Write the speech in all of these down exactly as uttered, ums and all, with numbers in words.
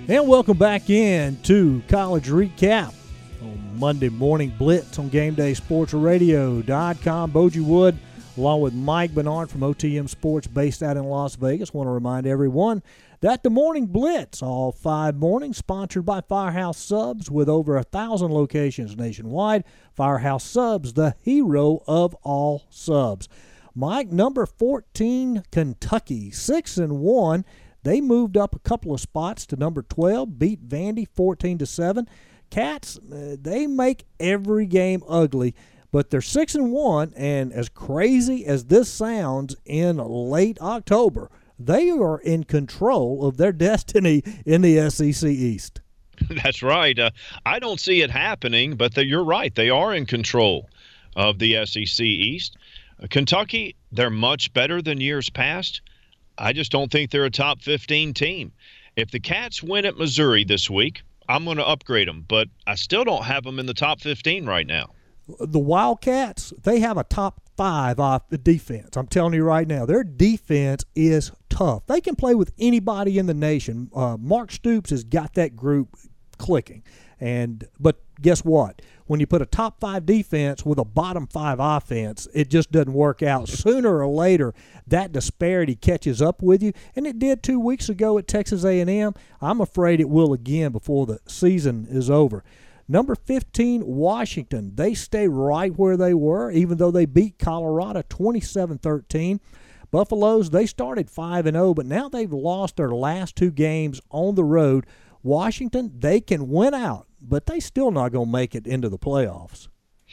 And welcome back in to College Recap on Monday Morning Blitz on Game Day Sports Radio dot com. Bogie Wood along with Mike Bernard from O T M Sports based out in Las Vegas. Want to remind everyone that the Morning Blitz, all five mornings, sponsored by Firehouse Subs with over a thousand locations nationwide. Firehouse Subs, the hero of all subs. Mike, number fourteen, Kentucky, six and one. They moved up a couple of spots to number twelve, beat Vandy fourteen to seven. Cats, uh, they make every game ugly, but they're six and one, and as crazy as this sounds in late October, they are in control of their destiny in the S E C East. That's right. Uh, I don't see it happening, but the, you're right. They are in control of the S E C East. Uh, Kentucky, they're much better than years past. I just don't think they're a top fifteen team. If the Cats win at Missouri this week, I'm going to upgrade them, but I still don't have them in the top fifteen right now. The Wildcats, they have a top five off the defense. I'm telling you right now, their defense is tough. They can play with anybody in the nation. Uh, Mark Stoops has got that group clicking. And but guess what? When you put a top five defense with a bottom five offense, it just doesn't work out. Sooner or later, that disparity catches up with you, and it did two weeks ago at Texas A and M. I'm afraid it will again before the season is over. Number fifteen, Washington. They stay right where they were, even though they beat Colorado twenty-seven thirteen. Buffaloes, they started five and oh, but now they've lost their last two games on the road. Washington, they can win out, but they still not going to make it into the playoffs.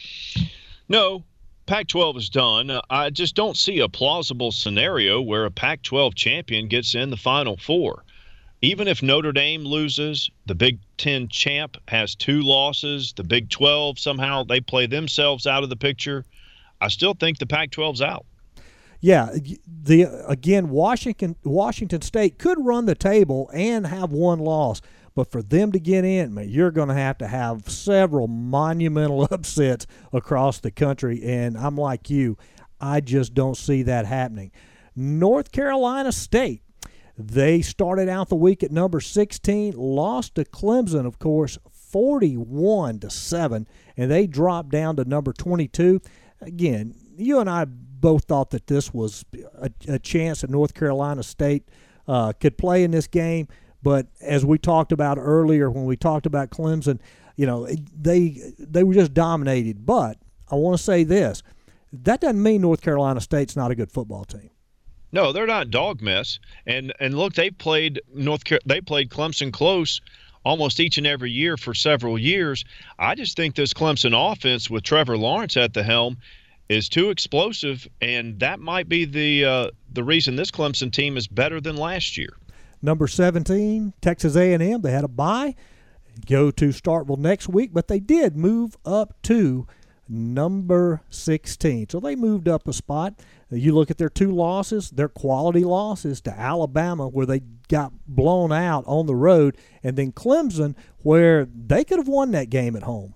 No, Pac twelve is done. I just don't see a plausible scenario where a Pac twelve champion gets in the Final Four. Even if Notre Dame loses, the Big Ten champ has two losses, the Big twelve, somehow they play themselves out of the picture, I still think the Pac twelve's out. Yeah, the again, Washington Washington State could run the table and have one loss, but for them to get in, man, you're going to have to have several monumental upsets across the country, and I'm like you, I just don't see that happening. North Carolina State, they started out the week at number sixteen, lost to Clemson, of course, forty-one to seven, and they dropped down to number twenty-two. Again, you and I both thought that this was a, a chance that North Carolina State uh, could play in this game. But as we talked about earlier when we talked about Clemson, you know, they they were just dominated. But I want to say this. That doesn't mean North Carolina State's not a good football team. No, they're not dog mess. And and look, they played North Car- they played Clemson close almost each and every year for several years. I just think this Clemson offense with Trevor Lawrence at the helm is too explosive, and that might be the uh, the reason this Clemson team is better than last year. Number seventeen, Texas A and M. They had a bye. Go to Starkville next week, but they did move up to number sixteen. So they moved up a spot. You look at their two losses, their quality losses to Alabama, where they got blown out on the road, and then Clemson, where they could have won that game at home.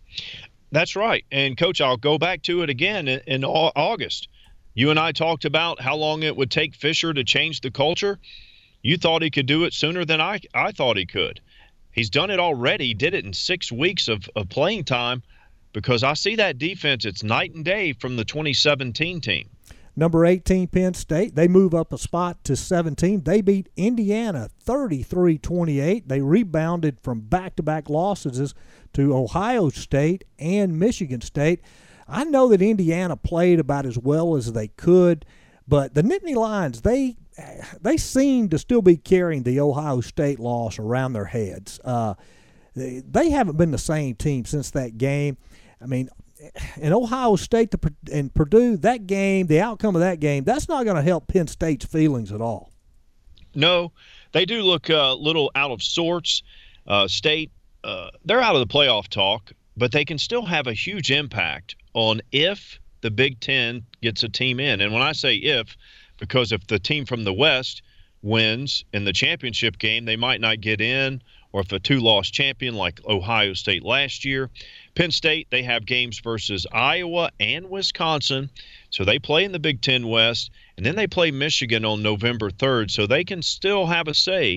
That's right. And, Coach, I'll go back to it again in, in August. You and I talked about how long it would take Fisher to change the culture. You thought he could do it sooner than I, I thought he could. He's done it already. He did it in six weeks of, of playing time because I see that defense. It's night and day from the twenty seventeen team. Number eighteen, Penn State. They move up a spot to seventeen. They beat Indiana thirty-three twenty-eight. They rebounded from back-to-back losses to Ohio State and Michigan State. I know that Indiana played about as well as they could, but the Nittany Lions, they they seem to still be carrying the Ohio State loss around their heads. Uh, they, they haven't been the same team since that game. I mean, in Ohio State and Purdue, that game, the outcome of that game, that's not going to help Penn State's feelings at all. No, they do look a little out of sorts. Uh, State, uh, they're out of the playoff talk, but they can still have a huge impact on if the Big Ten gets a team in. And when I say if, because if the team from the West wins in the championship game, they might not get in, or if a two-loss champion like Ohio State last year. Penn State, they have games versus Iowa and Wisconsin, so they play in the Big Ten West, and then they play Michigan on November third, so they can still have a say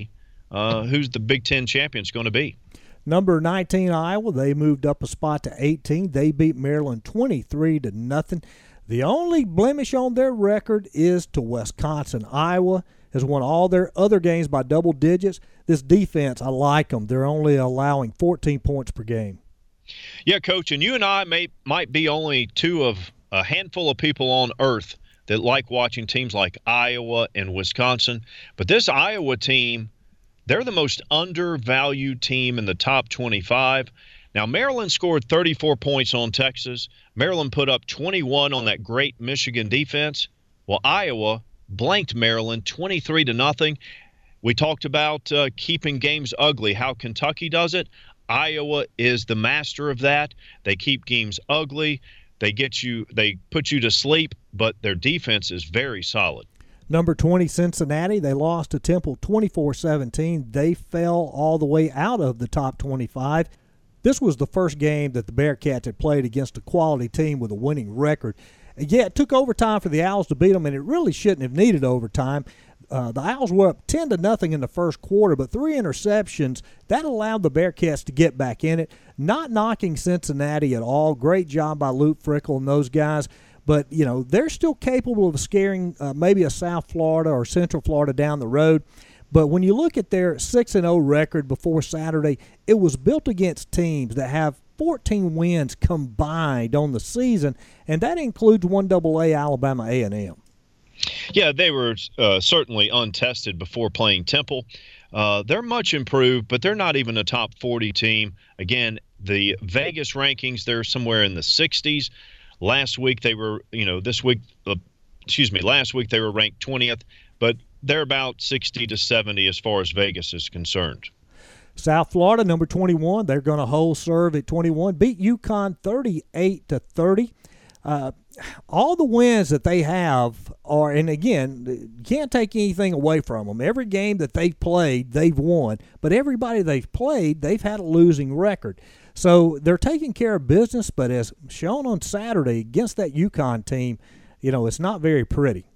uh, who's the Big Ten champions going to be. Number nineteen, Iowa, they moved up a spot to eighteen. They beat Maryland twenty-three to nothing. The only blemish on their record is to Wisconsin. Iowa has won all their other games by double digits. This defense, I like them. They're only allowing fourteen points per game. Yeah, Coach, and you and I may might be only two of a handful of people on earth that like watching teams like Iowa and Wisconsin. But this Iowa team, they're the most undervalued team in the top twenty-five. Now, Maryland scored thirty-four points on Texas. Maryland put up twenty-one on that great Michigan defense. Well, Iowa blanked Maryland twenty-three to nothing. We talked about uh, keeping games ugly, how Kentucky does it. Iowa is the master of that. They keep games ugly. They get you, they put you to sleep, but their defense is very solid. Number twenty, Cincinnati, they lost to Temple twenty-four seventeen. They fell all the way out of the top twenty-five. This was the first game that the Bearcats had played against a quality team with a winning record. Yeah, it took overtime for the Owls to beat them, and it really shouldn't have needed overtime. Uh, the Owls were up ten to nothing in the first quarter, but three interceptions, that allowed the Bearcats to get back in it. Not knocking Cincinnati at all. Great job by Luke Frickle and those guys. But, you know, they're still capable of scaring uh, maybe a South Florida or Central Florida down the road. But when you look at their six and oh record before Saturday, it was built against teams that have fourteen wins combined on the season, and that includes one double A Alabama A and M. Yeah, they were uh, certainly untested before playing Temple. Uh, they're much improved, but they're not even a top forty team. Again, the Vegas rankings, they're somewhere in the sixties. Last week they were, you know, this week, uh, excuse me, last week they were ranked twentieth, but they're about sixty to seventy as far as Vegas is concerned. South Florida, number twenty-one, they're going to hold serve at twenty-one, beat UConn thirty-eight to thirty. Uh, all the wins that they have are, and again, you can't take anything away from them. Every game that they've played, they've won. But everybody they've played, they've had a losing record. So they're taking care of business, but as shown on Saturday against that UConn team, you know, it's not very pretty.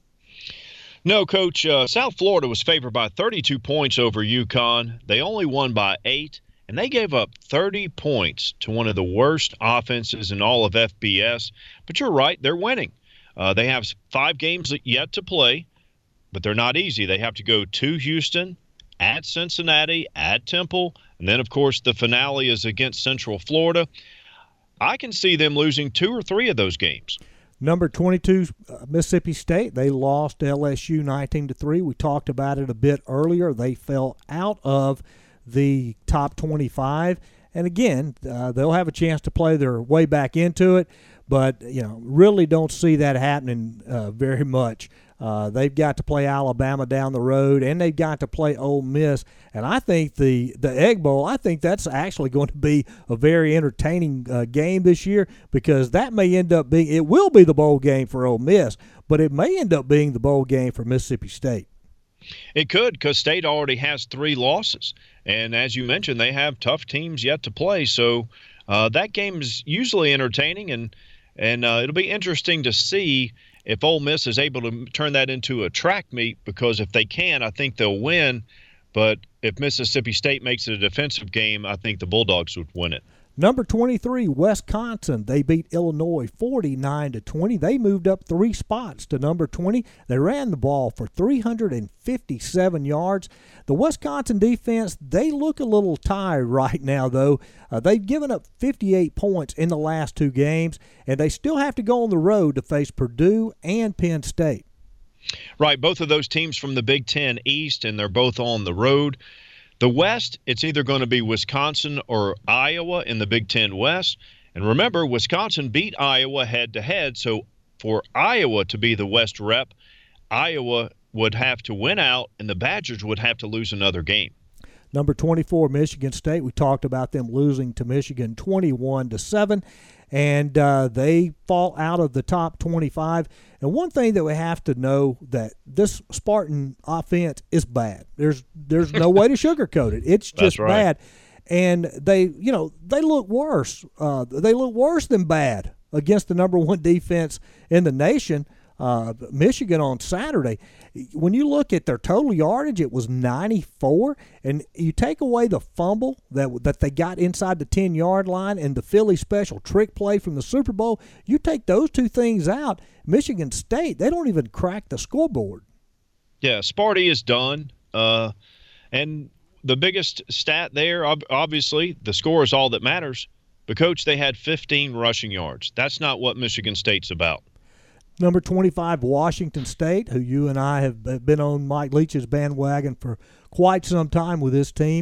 No, Coach, uh, South Florida was favored by thirty-two points over UConn. They only won by eight, and they gave up thirty points to one of the worst offenses in all of F B S. But you're right, they're winning. Uh, they have five games yet to play, but they're not easy. They have to go to Houston, at Cincinnati, at Temple, and then, of course, the finale is against Central Florida. I can see them losing two or three of those games. Number twenty-two, uh, Mississippi State, they lost L S U nineteen to three. We talked about it a bit earlier. They fell out of the top twenty-five. And again, uh, they'll have a chance to play their way back into it, but, you know, really don't see that happening uh, very much. Uh, they've got to play Alabama down the road, and they've got to play Ole Miss. And I think the, the Egg Bowl, I think that's actually going to be a very entertaining uh, game this year, because that may end up being – it will be the bowl game for Ole Miss, but it may end up being the bowl game for Mississippi State. It could, because State already has three losses. And as you mentioned, they have tough teams yet to play. So uh, that game is usually entertaining, and, and uh, it'll be interesting to see – if Ole Miss is able to turn that into a track meet, because if they can, I think they'll win. But if Mississippi State makes it a defensive game, I think the Bulldogs would win it. Number twenty-three, Wisconsin. They beat Illinois forty-nine to twenty. They moved up three spots to number twenty. They ran the ball for three hundred fifty-seven yards. The Wisconsin defense, they look a little tired right now, though. Uh, they've given up fifty-eight points in the last two games, and they still have to go on the road to face Purdue and Penn State. Right, both of those teams from the Big Ten East, and they're both on the road. The West, it's either going to be Wisconsin or Iowa in the Big Ten West. And remember, Wisconsin beat Iowa head-to-head, so for Iowa to be the West rep, Iowa would have to win out, and the Badgers would have to lose another game. Number twenty-four, Michigan State. We talked about them losing to Michigan twenty-one to seven, and uh, they fall out of the top twenty-five. And one thing that we have to know, that this Spartan offense is bad. There's there's no way to sugarcoat it. It's just right. bad. And they, you know, they look worse. Uh, they look worse than bad against the number one defense in the nation. uh, Michigan on Saturday. When you look at their total yardage, it was ninety-four, and you take away the fumble that that they got inside the ten-yard line and the Philly special trick play from the Super Bowl, you take those two things out, Michigan State, they don't even crack the scoreboard. Yeah, Sparty is done. Uh, and the biggest stat there, obviously, the score is all that matters. But, Coach, they had fifteen rushing yards. That's not what Michigan State's about. Number twenty-five, Washington State, who you and I have been on Mike Leach's bandwagon for quite some time with this team.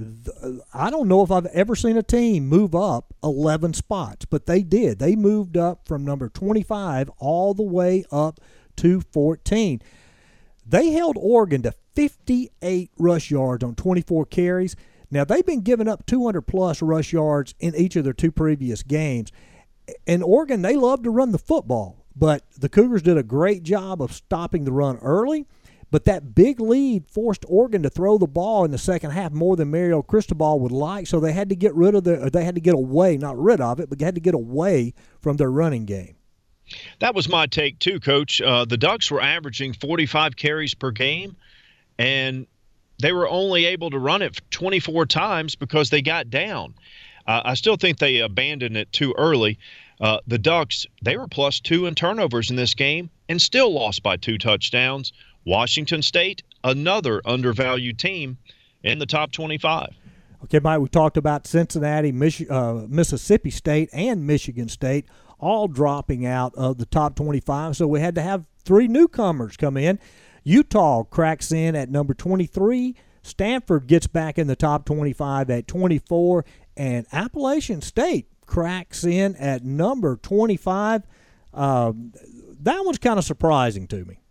I don't know if I've ever seen a team move up eleven spots, but they did. They moved up from number twenty-five all the way up to fourteen. They held Oregon to fifty-eight rush yards on twenty-four carries. Now, they've been giving up two hundred plus rush yards in each of their two previous games. And Oregon, they love to run the football, but the Cougars did a great job of stopping the run early. But that big lead forced Oregon to throw the ball in the second half more than Mario Cristobal would like, so they had to get rid of the, or they had to get away, not rid of it, but they had to get away from their running game. That was my take too, Coach. Uh, the Ducks were averaging forty-five carries per game, and they were only able to run it twenty-four times because they got down. Uh, I still think they abandoned it too early. Uh, the Ducks, they were plus two in turnovers in this game and still lost by two touchdowns. Washington State, another undervalued team in the top twenty-five. Okay, Mike, we talked about Cincinnati, Mich- uh, Mississippi State, and Michigan State all dropping out of the top twenty-five, so we had to have three newcomers come in. Utah cracks in at number twenty-three. Stanford gets back in the top twenty-five at twenty-four, and Appalachian State cracks in at number twenty-five. Uh, that one's kind of surprising to me.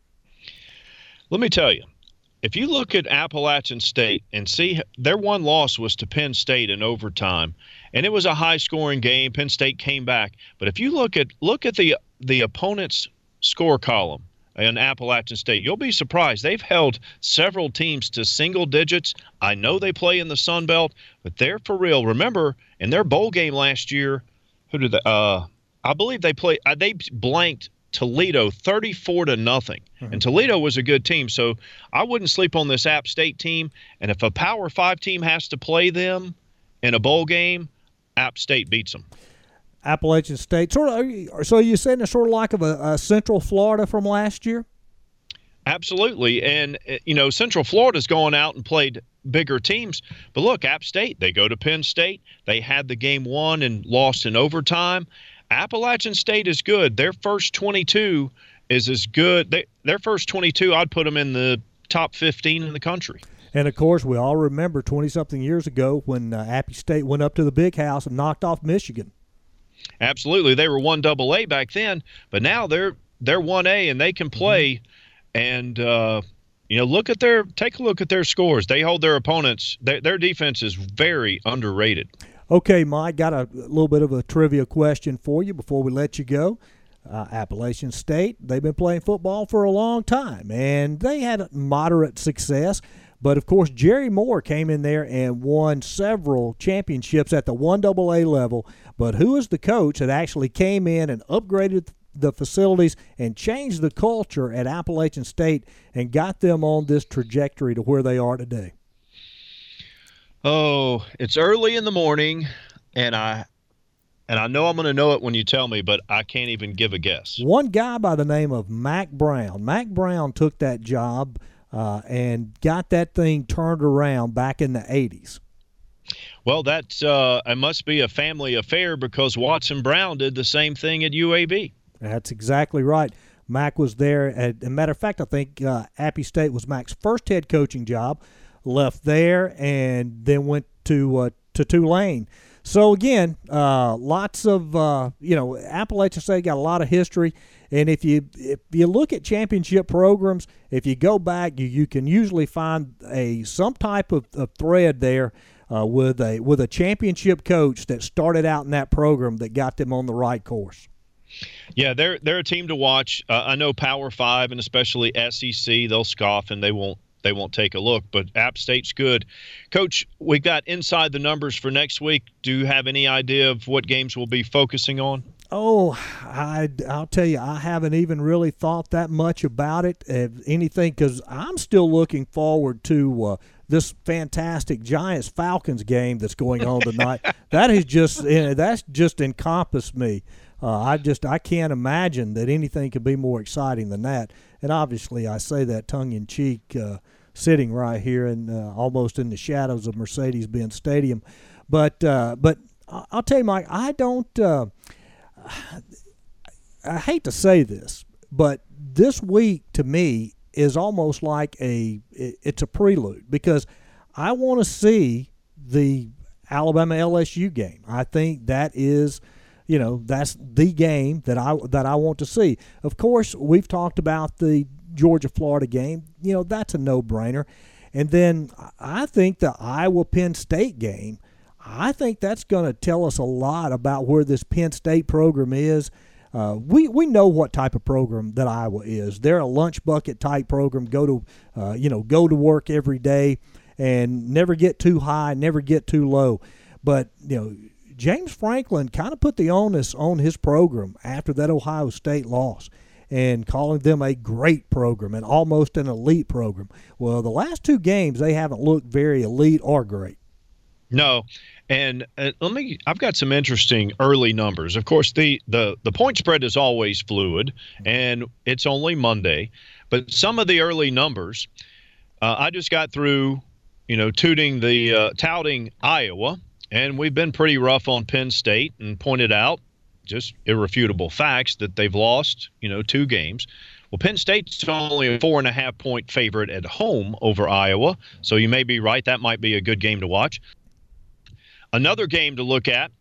Let me tell you, if you look at Appalachian State and see their one loss was to Penn State in overtime, and it was a high-scoring game. Penn State came back. But if you look at look at the the opponent's score column in Appalachian State, you'll be surprised. They've held several teams to single digits. I know they play in the Sun Belt, but they're for real. Remember, in their bowl game last year, who did they, uh, I believe they played uh, – they blanked Toledo thirty-four to nothing. Mm-hmm. And Toledo was a good team, so I wouldn't sleep on this App State team. And if a Power Five team has to play them in a bowl game, App State beats them. Appalachian State, sort of. So you're saying it's sort of like of a, a Central Florida from last year? Absolutely, and you know Central Florida's gone out and played bigger teams. But look, App State, they go to Penn State. They had the game won and lost in overtime. Appalachian State is good. Their first twenty-two is as good. They, their first twenty-two, I'd put them in the top fifteen in the country. And, of course, we all remember twenty-something years ago when uh, Appy State went up to the Big House and knocked off Michigan. Absolutely. They were one double A back then, but now they're they're one A and they can play. Mm-hmm. And, uh, you know, look at their – take a look at their scores. They hold their opponents – their defense is very underrated. Okay, Mike, got a little bit of a trivia question for you before we let you go. Uh, Appalachian State, they've been playing football for a long time, and they had moderate success. But, of course, Jerry Moore came in there and won several championships at the one double A level. But who is the coach that actually came in and upgraded the facilities and changed the culture at Appalachian State and got them on this trajectory to where they are today? Oh, it's early in the morning, and I and I know I'm going to know it when you tell me, but I can't even give a guess. One guy by the name of Mack Brown. Mack Brown took that job uh, and got that thing turned around back in the eighties. Well, that uh, it must be a family affair because Watson Brown did the same thing at U A B. That's exactly right. Mack was there. As a matter of fact, I think uh, Appy State was Mack's first head coaching job. Left there and then went to uh, to Tulane. So, again, uh, lots of, uh, you know, Appalachian State got a lot of history. And if you if you look at championship programs, if you go back, you, you can usually find a some type of, of thread there uh, with a with a championship coach that started out in that program that got them on the right course. Yeah, they're they're a team to watch. Uh, I know Power Five and especially S E C, they'll scoff and they won't they won't take a look. But App State's good. Coach, we've got inside the numbers for next week. Do you have any idea of what games we'll be focusing on? Oh, I, I'll tell you, I haven't even really thought that much about it, if anything, because I'm still looking forward to uh, this fantastic Giants-Falcons game that's going on tonight. That is just that's just encompassed me. Uh, I just I can't imagine that anything could be more exciting than that. And obviously, I say that tongue-in-cheek, uh, sitting right here and uh, almost in the shadows of Mercedes-Benz Stadium. But uh, but I'll tell you, Mike, I don't. Uh, I hate to say this, but this week to me is almost like a it's a prelude, because I want to see the Alabama L S U game. I think that is, you know, that's the game that I that I want to see. Of course, we've talked about the Georgia-Florida game. You know, that's a no-brainer. And then I think the Iowa-Penn State game, I think that's going to tell us a lot about where this Penn State program is. Uh, we we know what type of program that Iowa is. They're a lunch bucket type program. Go to uh, you know go to work every day and never get too high, never get too low. But you know James Franklin kind of put the onus on his program after that Ohio State loss, and calling them a great program and almost an elite program. Well, the last two games they haven't looked very elite or great. No, and uh, let me. I've got some interesting early numbers. Of course, the the the point spread is always fluid, and it's only Monday. But some of the early numbers, uh, I just got through, you know, tooting the uh, touting Iowa, and we've been pretty rough on Penn State and pointed out just irrefutable facts that they've lost, you know, two games. Well, Penn State's only a four and a half point favorite at home over Iowa, so you may be right. That might be a good game to watch. Another game to look at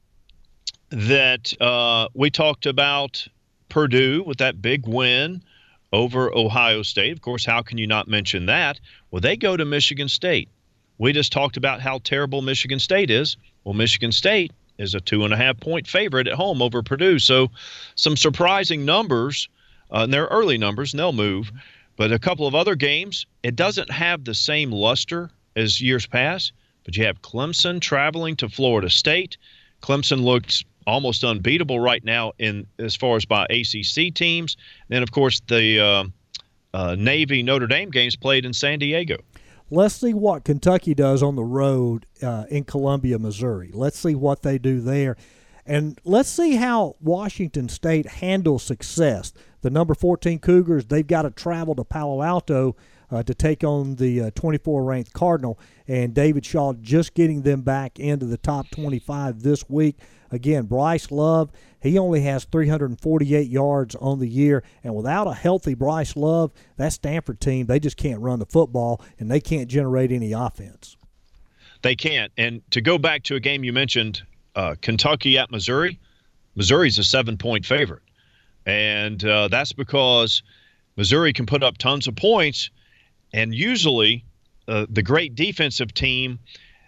that uh, we talked about, Purdue with that big win over Ohio State. Of course, how can you not mention that? Well, they go to Michigan State. We just talked about how terrible Michigan State is. Well, Michigan State is a two and a half point favorite at home over Purdue. So some surprising numbers, uh, and they're early numbers, and they'll move. But a couple of other games, it doesn't have the same luster as years past. But you have Clemson traveling to Florida State. Clemson looks almost unbeatable right now in as far as by A C C teams. And then, of course, the uh, uh, Navy Notre Dame games played in San Diego. Let's see what Kentucky does on the road uh, in Columbia, Missouri. Let's see what they do there. And let's see how Washington State handles success. The number fourteen Cougars, they've got to travel to Palo Alto uh, to take on the uh, twenty-four ranked Cardinal. And David Shaw just getting them back into the top twenty-five this week. Again, Bryce Love, he only has three hundred forty-eight yards on the year. And without a healthy Bryce Love, that Stanford team, they just can't run the football, and they can't generate any offense. They can't. And to go back to a game you mentioned, uh, Kentucky at Missouri, Missouri's a seven-point favorite. And uh, that's because Missouri can put up tons of points, and usually uh, the great defensive team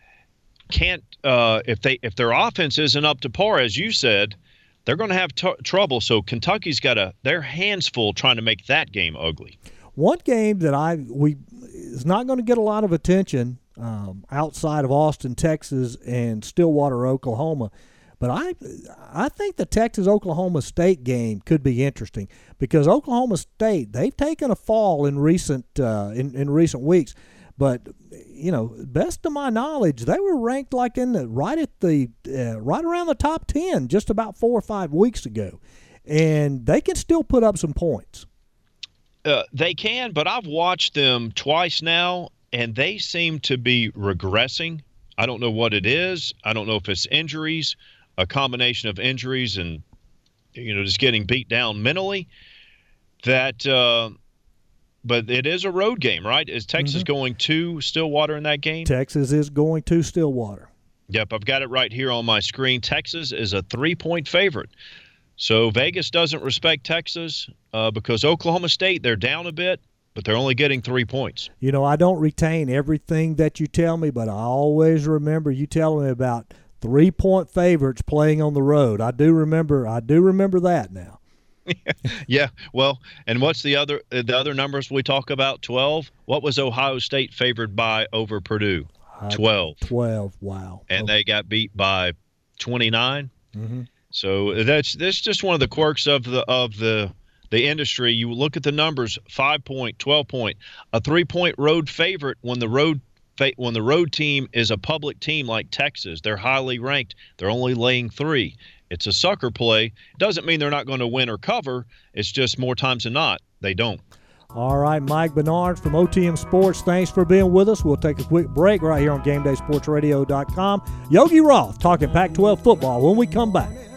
can't uh, – if they if their offense isn't up to par, as you said, they're going to have t- trouble. So Kentucky's got a their hands full trying to make that game ugly. One game that I we is not going to get a lot of attention um, outside of Austin, Texas, and Stillwater, Oklahoma. But I I think the Texas-Oklahoma State game could be interesting because Oklahoma State, they've taken a fall in recent uh, in, in recent weeks. But, you know, best of my knowledge, they were ranked like in the right at the uh, right around the top ten just about four or five weeks ago. And they can still put up some points. Uh, they can, but I've watched them twice now, and they seem to be regressing. I don't know what it is. I don't know if it's injuries, a combination of injuries and, you know, just getting beat down mentally. That, uh, but it is a road game, right? Is Texas mm-hmm. going to Stillwater in that game? Texas is going to Stillwater. Yep, I've got it right here on my screen. Texas is a three-point favorite. So Vegas doesn't respect Texas uh, because Oklahoma State, they're down a bit, but they're only getting three points. You know, I don't retain everything that you tell me, but I always remember you telling me about three-point favorites playing on the road. I do remember. I do remember that now. Yeah. Well, and what's the other the other numbers we talk about? twelve. What was Ohio State favored by over Purdue? twelve. twelve. Wow. And okay. They got beat by twenty-nine. Mm-hmm. So that's that's just one of the quirks of the of the the industry. You look at the numbers: five point, twelve point, a three point road favorite when the road when the road team is a public team like Texas. They're highly ranked. They're only laying three. It's a sucker play. It doesn't mean they're not going to win or cover. It's just more times than not they don't. All right, Mike Bernard from O T M Sports, thanks for being with us. We'll take a quick break right here on Game Day Sports Radio dot com. Yogi Roth talking Pac twelve football when we come back.